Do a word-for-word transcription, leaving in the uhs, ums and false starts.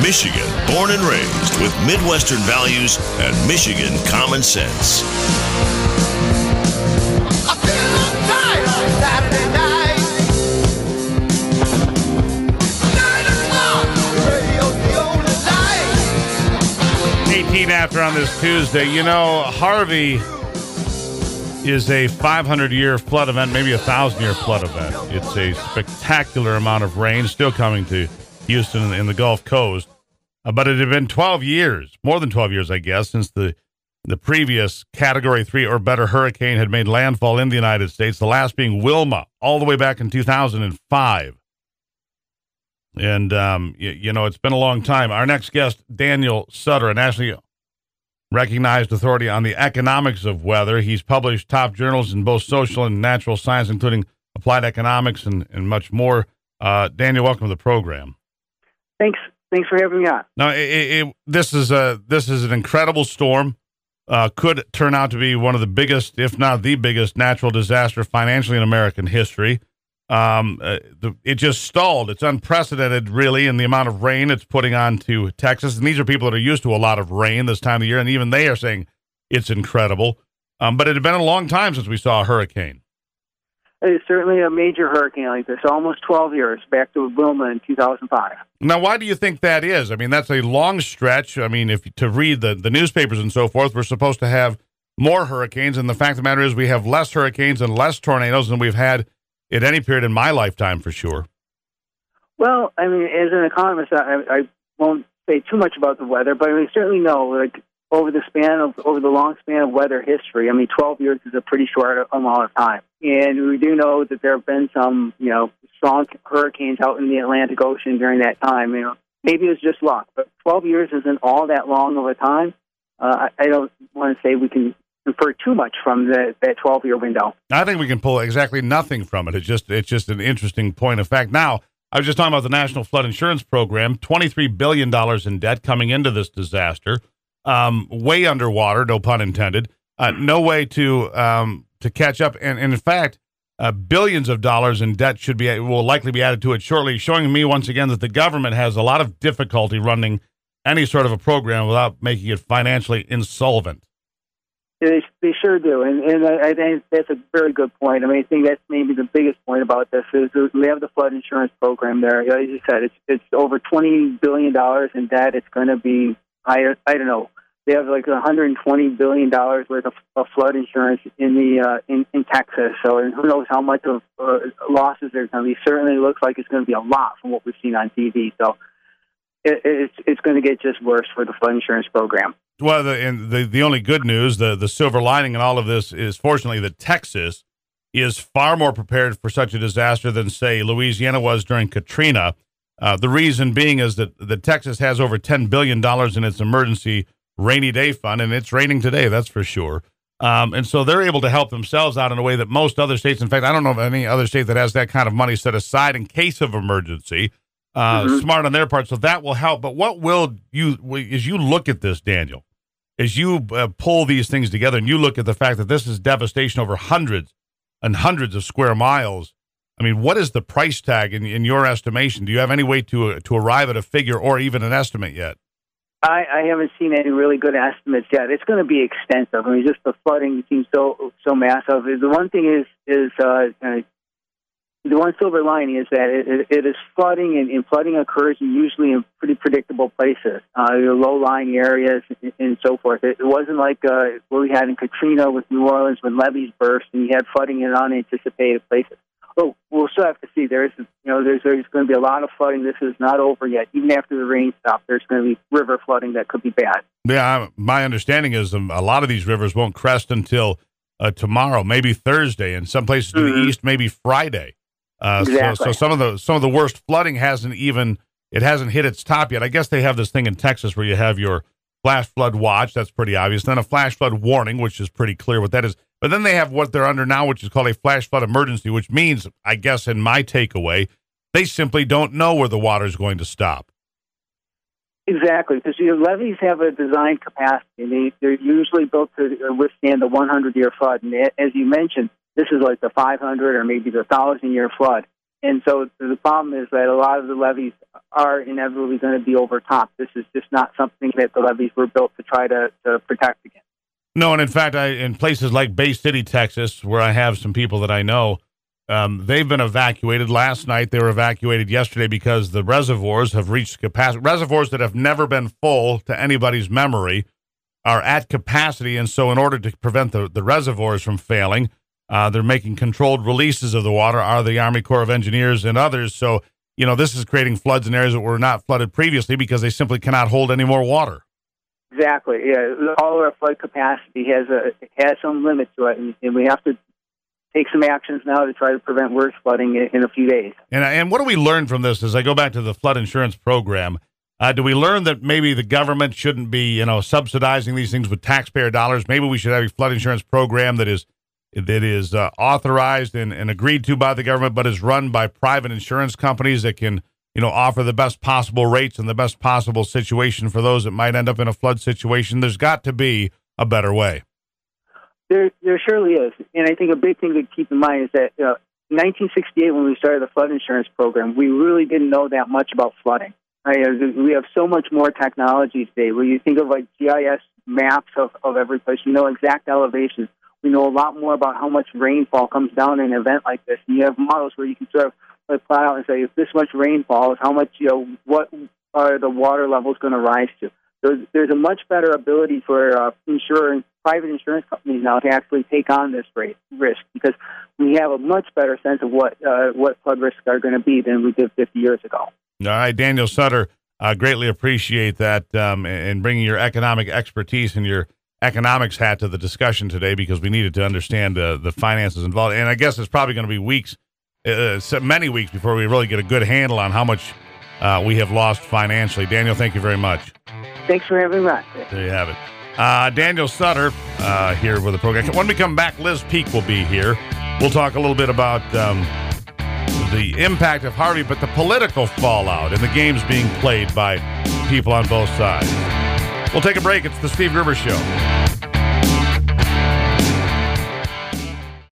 Michigan, born and raised with Midwestern values and Michigan common sense. I feel tired on Saturday night. Nine o'clock, radio's the only light. eighteen after on this Tuesday. You know, Harvey is a five hundred year flood event, maybe a one thousand year flood event. It's a spectacular amount of rain still coming to Houston in the Gulf Coast. Uh, but it had been twelve years, more than twelve years, I guess, since the the previous Category three or better hurricane had made landfall in the United States, the last being Wilma, all the way back in two thousand five. And, um, you, you know, it's been a long time. Our next guest, Daniel Sutter, a nationally recognized authority on the economics of weather. He's published top journals in both social and natural science, including applied economics and, and much more. Uh, Daniel, welcome to the program. Thanks. Thanks for having me on. Now, it, it, this is a this is an incredible storm. Uh, could turn out to be one of the biggest, if not the biggest, natural disaster financially in American history. Um, uh, the, it just stalled. It's unprecedented, really, in the amount of rain it's putting on to Texas. And these are people that are used to a lot of rain this time of year, and even they are saying it's incredible. Um, but it had been a long time since we saw a hurricane. It's certainly a major hurricane like this, almost twelve years, back to Wilma in two thousand five. Now, why do you think that is? I mean, that's a long stretch. I mean, if to read the, the newspapers and so forth, we're supposed to have more hurricanes, and the fact of the matter is we have less hurricanes and less tornadoes than we've had at any period in my lifetime, for sure. Well, I mean, as an economist, I, I won't say too much about the weather, but we certainly know, like, over the span of, over the long span of weather history, I mean, twelve years is a pretty short amount of time. And we do know that there have been some, you know, strong hurricanes out in the Atlantic Ocean during that time. You know, maybe it was just luck, but twelve years isn't all that long of a time. Uh, I, I don't want to say we can infer too much from the, that twelve-year window. I think we can pull exactly nothing from it. It's just it's just an interesting point of fact. Now, I was just talking about the National Flood Insurance Program, twenty-three billion dollars in debt coming into this disaster, um, way underwater, no pun intended, uh, no way to um, to catch up. And, and in fact, uh, billions of dollars in debt should be will likely be added to it shortly, showing me once again that the government has a lot of difficulty running any sort of a program without making it financially insolvent. They, they sure do, and, and I, I think that's a very good point. I mean, I think that's maybe the biggest point about this is we have the flood insurance program there. As you said, it's it's over twenty billion dollars in debt. It's going to be, I, I don't know, they have like one hundred twenty billion dollars worth of, of flood insurance in the uh, in, in Texas. So and who knows how much of uh, losses there's going to be. Certainly looks like it's going to be a lot from what we've seen on T V. So it, it's, it's going to get just worse for the flood insurance program. Well, the, and the the only good news, the, the silver lining in all of this is, fortunately, that Texas is far more prepared for such a disaster than, say, Louisiana was during Katrina. Uh, the reason being is that, that Texas has over ten billion dollars in its emergency rainy day fund, and it's raining today, that's for sure. Um, and so they're able to help themselves out in a way that most other states, in fact, I don't know of any other state that has that kind of money set aside in case of emergency. Uh, mm-hmm. Smart on their part, so that will help. But what will you, as you look at this, Daniel, as you uh, pull these things together and you look at the fact that this is devastation over hundreds and hundreds of square miles, I mean, what is the price tag in, in your estimation? Do you have any way to uh, to arrive at a figure or even an estimate yet? I, I haven't seen any really good estimates yet. It's going to be extensive. I mean, just the flooding seems so so massive. The one thing is is uh, uh, the one silver lining is that it, it, it is flooding, and, and flooding occurs usually in pretty predictable places, uh, low-lying areas and, and so forth. It, it wasn't like uh, what we had in Katrina with New Orleans when levees burst and you had flooding in unanticipated places. Oh, we'll still have to see. There's, you know, there's, there's going to be a lot of flooding. This is not over yet. Even after the rain stops, there's going to be river flooding that could be bad. Yeah, my understanding is um, a lot of these rivers won't crest until uh, tomorrow, maybe Thursday, and some places to mm-hmm. the east, maybe Friday. Uh, exactly. so, so some of the some of the worst flooding hasn't even it hasn't hit its top yet. I guess they have this thing in Texas where you have your flash flood watch. That's pretty obvious. Then a flash flood warning, which is pretty clear what that is. But then they have what they're under now, which is called a flash flood emergency, which means, I guess, in my takeaway, they simply don't know where the water is going to stop. Exactly, because your levees have a design capacity. They, they're usually built to withstand the one hundred year flood. And as you mentioned, this is like the five hundred or maybe the one thousand year flood. and so the problem is that a lot of the levees are inevitably going to be overtopped. This is just not something that the levees were built to try to, to protect against. No, and in fact, I, in places like Bay City, Texas, where I have some people that I know, um, they've been evacuated. Last night, they were evacuated yesterday because the reservoirs have reached capacity. Reservoirs that have never been full to anybody's memory are at capacity, and so in order to prevent the, the reservoirs from failing, uh, they're making controlled releases of the water, are the Army Corps of Engineers and others. So, you know, this is creating floods in areas that were not flooded previously because they simply cannot hold any more water. Exactly. Yeah, all of our flood capacity has a has some limit to it, and, and we have to take some actions now to try to prevent worse flooding in, in a few days. And and what do we learn from this? As I go back to the flood insurance program, uh, do we learn that maybe the government shouldn't be, you know, subsidizing these things with taxpayer dollars? Maybe we should have a flood insurance program that is that is uh, authorized and, and agreed to by the government, but is run by private insurance companies that can, you know, offer the best possible rates and the best possible situation for those that might end up in a flood situation. There's got to be a better way. There, there surely is. And I think a big thing to keep in mind is that uh, in nineteen sixty-eight, when we started the flood insurance program, we really didn't know that much about flooding. Right? We have so much more technology today. Where you think of like G I S maps of, of every place, we know exact elevations. We know a lot more about how much rainfall comes down in an event like this. And you have models where you can sort of like plot out and say, if this much rainfall is how much, you know, what are the water levels going to rise to? There's, there's a much better ability for uh, insurance, private insurance companies now to actually take on this rate, risk because we have a much better sense of what uh, what flood risks are going to be than we did fifty years ago. All right, Daniel Sutter, uh, greatly appreciate that um, and bringing your economic expertise and your economics hat to the discussion today, because we needed to understand uh, the finances involved. And I guess it's probably going to be weeks, uh, many weeks before we really get a good handle on how much uh, we have lost financially. Daniel, thank you very much. Thanks for having me. There you have it. Uh, Daniel Sutter uh, here with the program. When we come back, Liz Peek will be here. We'll talk a little bit about um, the impact of Harvey, but the political fallout and the games being played by people on both sides. We'll take a break. It's the Steve Gruber Show.